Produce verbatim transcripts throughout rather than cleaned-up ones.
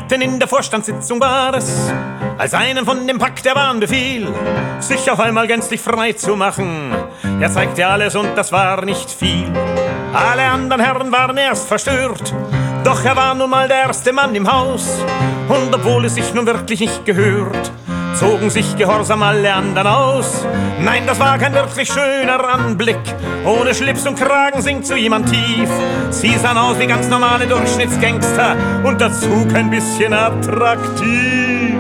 Mitten in der Vorstandssitzung war es, als einem von dem Pack der Wahn befiel, sich auf einmal gänzlich frei zu machen. Er zeigte alles und das war nicht viel. Alle anderen Herren waren erst verstört, doch er war nun mal der erste Mann im Haus. Und obwohl es sich nun wirklich nicht gehört, zogen sich gehorsam alle anderen aus. Nein, das war kein wirklich schöner Anblick. Ohne Schlips und Kragen singt so jemand tief. Sie sahen aus wie ganz normale Durchschnittsgangster und dazu kein bisschen attraktiv.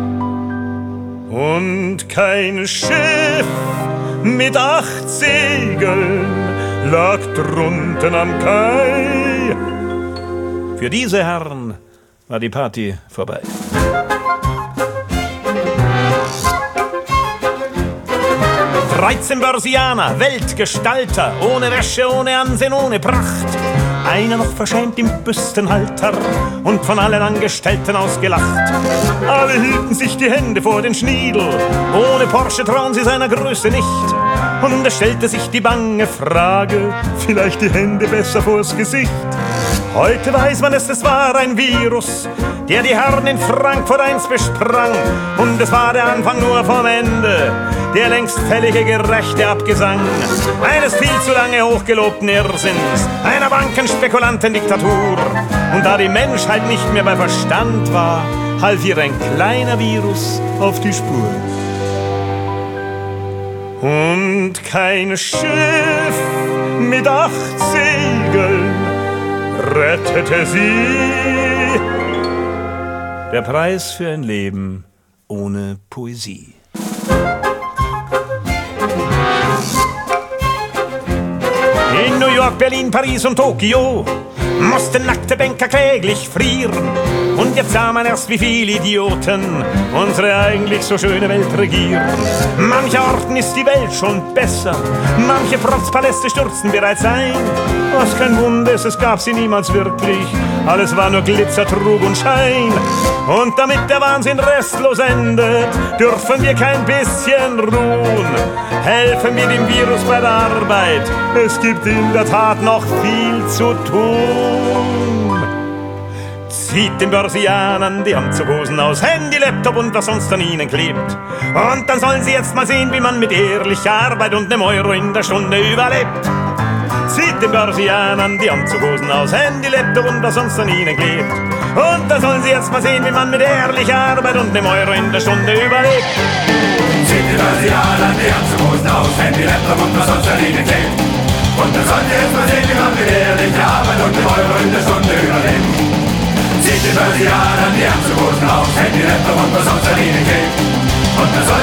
Und kein Schiff mit acht Segeln lag drunten am Kai. Für diese Herren war die Party vorbei. dreizehn Börsianer, Weltgestalter, ohne Wäsche, ohne Ansehen, ohne Pracht. Einer noch verschämt im Büstenhalter und von allen Angestellten ausgelacht. Alle hielten sich die Hände vor den Schniedel, ohne Porsche trauen sie seiner Größe nicht. Und es stellte sich die bange Frage, vielleicht die Hände besser vors Gesicht. Heute weiß man es, es war ein Virus, der die Herren in Frankfurt eins besprang. Und es war der Anfang nur vom Ende, der längst fällige gerechte Abgesang eines viel zu lange hochgelobten Irrsinns, einer Bankenspekulantendiktatur. Und da die Menschheit nicht mehr bei Verstand war, half ihr ein kleiner Virus auf die Spur. Und kein Schiff mit acht Segeln rettete sie. Der Preis für ein Leben ohne Poesie. In New York, Berlin, Paris und Tokio mussten nackte Banker kläglich frieren. Und jetzt sah man erst, wie viele Idioten unsere eigentlich so schöne Welt regieren. Mancherorten ist die Welt schon besser, manche Protzpaläste stürzten bereits ein. Was kein Wunder ist, es gab sie niemals wirklich, alles war nur Glitzer, Trug und Schein. Und damit der Wahnsinn restlos endet, dürfen wir kein bisschen ruhen. Helfen wir dem Virus bei der Arbeit, es gibt in der Tat noch viel zu tun. Zieht den Börsianern die Anzughosen aus, Handy, Laptop und was sonst an ihnen klebt. Und dann sollen sie jetzt mal sehen, wie man mit ehrlicher Arbeit und nem Euro in der Stunde überlebt. Zieht den Börsianern die Anzughosen aus, Handy, Laptop und was sonst an ihnen klebt. Und dann sollen sie jetzt mal sehen, wie man mit ehrlicher Arbeit und nem Euro in der Stunde überlebt. Zieht den Börsianern die Anzughosen aus, Handy, Laptop und was sonst an ihnen klebt. Und dann sollen sie jetzt mal sehen, wie man mit ehrlicher Arbeit und nem Euro in der Stunde überlebt. Zieht den Börsianern die Anzughosen aus, Handy, Laptop und was sonst an ihnen klebt. Und dann